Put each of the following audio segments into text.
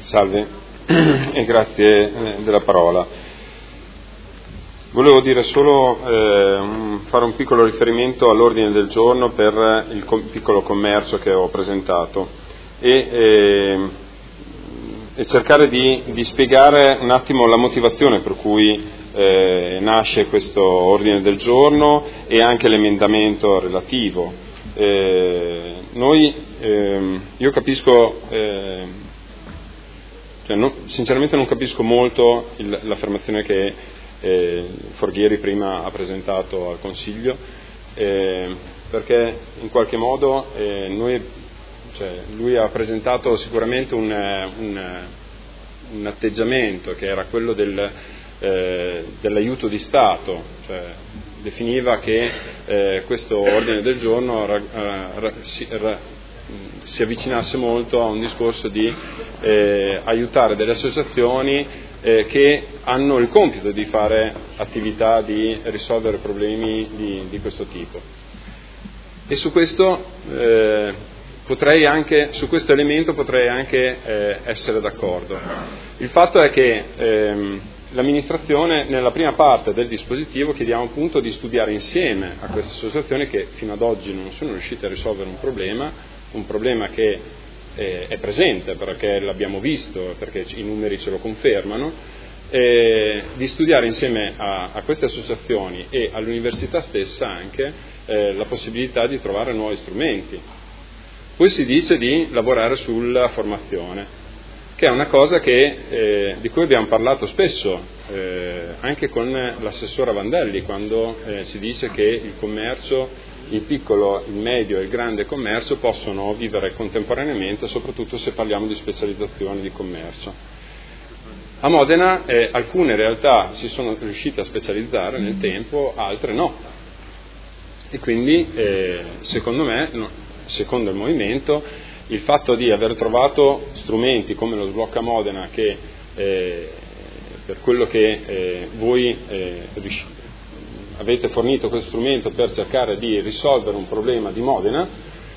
Salve e grazie della parola. Volevo dire solo, fare un piccolo riferimento all'ordine del giorno per il piccolo commercio che ho presentato e cercare di spiegare un attimo la motivazione per cui nasce questo ordine del giorno e anche l'emendamento relativo. Io capisco, sinceramente non capisco molto l'affermazione che Forghieri prima ha presentato al Consiglio, perché in qualche modo lui ha presentato sicuramente un atteggiamento che era quello dell'aiuto di Stato, cioè definiva che questo ordine del giorno si avvicinasse molto a un discorso di aiutare delle associazioni che hanno il compito di fare attività di risolvere problemi di questo tipo. E su questo su questo elemento potrei anche essere d'accordo. Il fatto è che l'amministrazione, nella prima parte del dispositivo, chiediamo appunto di studiare insieme a queste associazioni che fino ad oggi non sono riuscite a risolvere un problema che è presente perché l'abbiamo visto, perché i numeri ce lo confermano, di studiare insieme a queste associazioni e all'università stessa anche la possibilità di trovare nuovi strumenti. Poi si dice di lavorare sulla formazione, che è una cosa di cui abbiamo parlato spesso, anche con l'assessora Vandelli, quando si dice che il commercio, il piccolo, il medio e il grande commercio possono vivere contemporaneamente, soprattutto se parliamo di specializzazione di commercio. A Modena alcune realtà si sono riuscite a specializzare nel tempo, altre no. E quindi secondo il Movimento, il fatto di aver trovato strumenti come lo Sblocca Modena, che per quello che voi avete fornito questo strumento per cercare di risolvere un problema di Modena,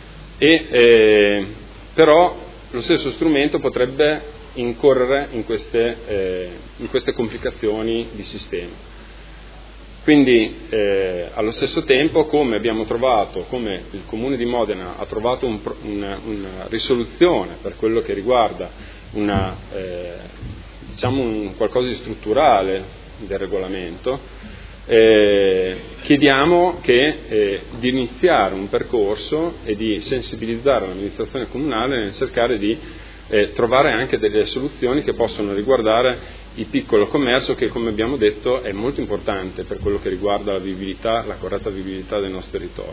però lo stesso strumento potrebbe incorrere in queste complicazioni di sistema. Quindi allo stesso tempo, come il Comune di Modena ha trovato una risoluzione per quello che riguarda un qualcosa di strutturale del regolamento, chiediamo di iniziare un percorso e di sensibilizzare l'amministrazione comunale nel cercare di trovare anche delle soluzioni che possono riguardare il piccolo commercio, che, come abbiamo detto, è molto importante per quello che riguarda la corretta vivibilità del nostro territorio.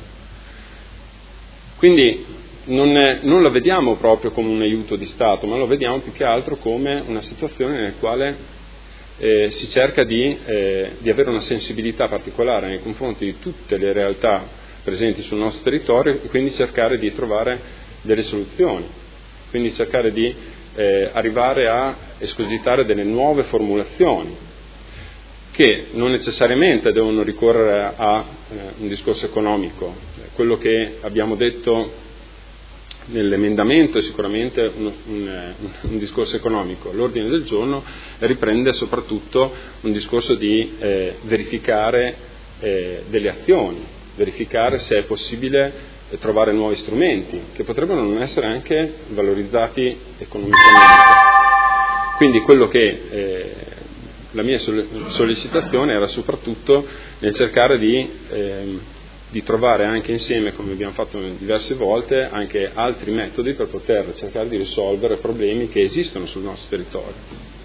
Quindi non la vediamo proprio come un aiuto di Stato, ma lo vediamo più che altro come una situazione nella quale si cerca di avere una sensibilità particolare nei confronti di tutte le realtà presenti sul nostro territorio e quindi cercare di trovare delle soluzioni, quindi cercare di arrivare a escogitare delle nuove formulazioni che non necessariamente devono ricorrere a un discorso economico. Quello che abbiamo detto nell'emendamento è sicuramente un discorso economico. L'ordine del giorno riprende soprattutto un discorso di verificare delle azioni, verificare se è possibile trovare nuovi strumenti che potrebbero non essere anche valorizzati economicamente. Quindi quello che la mia sollecitazione era soprattutto nel cercare di trovare anche insieme, come abbiamo fatto diverse volte, anche altri metodi per poter cercare di risolvere problemi che esistono sul nostro territorio.